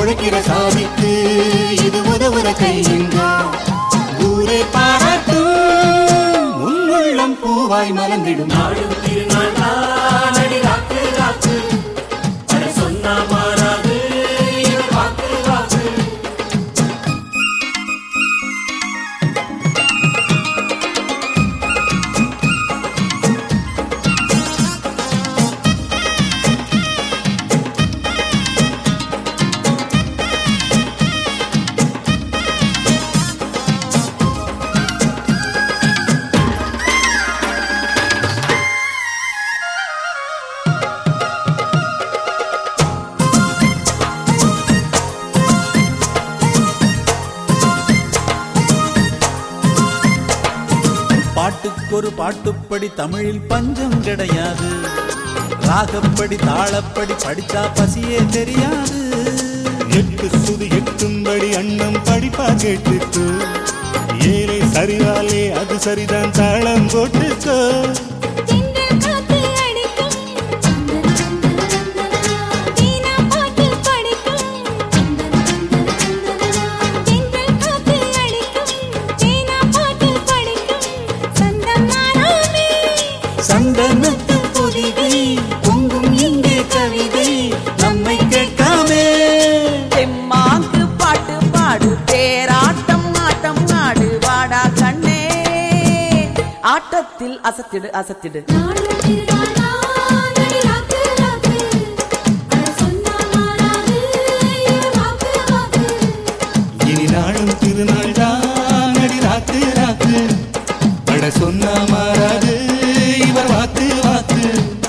உழைக்கிற சாதிக்கு இது உதவுற கையுங்க. ஊரே பாராட்டும் உன்னுள்ளம் பூவாய் மலர்ந்திடும். நாடும் திருநாள் அடி ராக்கு ராக்கு சொன்னா மாறாது வாக்கு வாக்கு. பாட்டுக்கொரு பாட்டுப்படி தமிழில் பஞ்சம் கிடையாது. ராகப்படி தாளப்படி படிச்சா பசியே தெரியாது. எட்டு சுதி எட்டும்படி அண்ணம் படிப்பா கேட்டுக்கோ. ஏழை சரிவாலே அது சரிதான் தாளம் போட்டுக்கோ. சந்தனத்து பொதிகை பொங்கும் இங்கே கவிதை நம்மை கேட்காமே. தெம்மாங்கு பாட்டு பாடு தேராட்டம் ஆட்டம் ஆடு வாடா கண்ணே. ஆட்டத்தில் அசத்திடு அசத்திடு. இனி நாளும் திருநாள் தான் அடி ராக்கு ராக்கு பட சொன்னா மாறாது இவர் வாக்கு வாக்கு.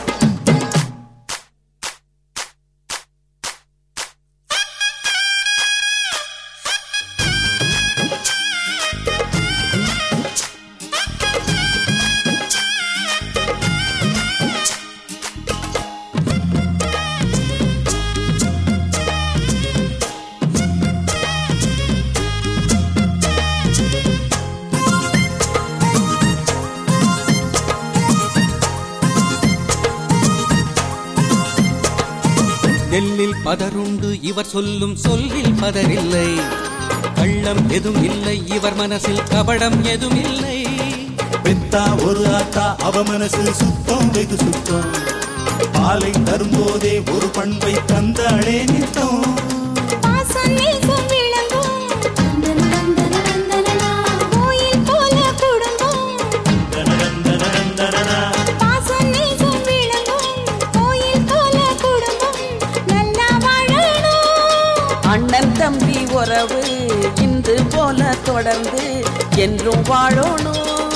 நெல்லில் பதருண்டு இவர் சொல்லும் சொல்லில் பதரில்லை. கள்ளம் எதுவும் இல்லை இவர் மனசில் கபடம் எதுவும் இல்லை. பெத்தா ஒரு ஆத்தா அவ மனசு சுத்தம் வெகு சுத்தம். பாலை தரும்போதே ஒரு பண்பை தந்தாளே நித்தம். அண்ணன் தம்பி உறவு இன்று போல தொடர்ந்து என்றும் வாழணும்.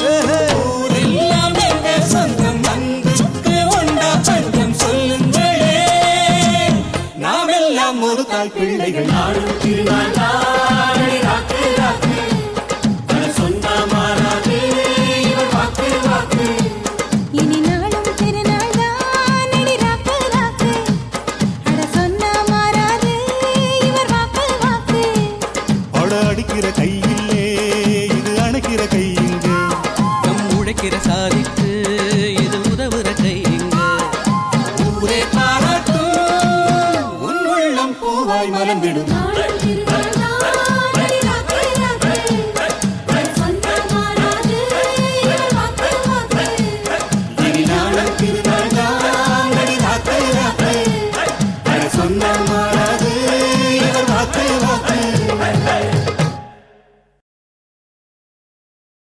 சொந்தம் அன்புக்கு உண்டா பஞ்சம் சொல்லுங்களே. நாமெல்லாம் ஒரு தாய் பிள்ளைகள். நாடும் திருநாள் அடி ராக்கு ராக்கு சொன்னா மாறாது வாக்கு வாக்கு. இனி நாளும் திருநாள் தான் அடி ராக்கு ராக்கு அட சொன்னா மாறாது இவர் வாக்கு வாக்கு. பட அடிக்கிற கையில்லே இது அணைக்கிற கையிங்க. நம் உழைக்கிற சாதிக்கு இது உதவுற கைங்க. ஊரே பாராட்டும் உன் உள்ளம் பூவாய் மலர்ந்திடும். நாளும் திருநாள்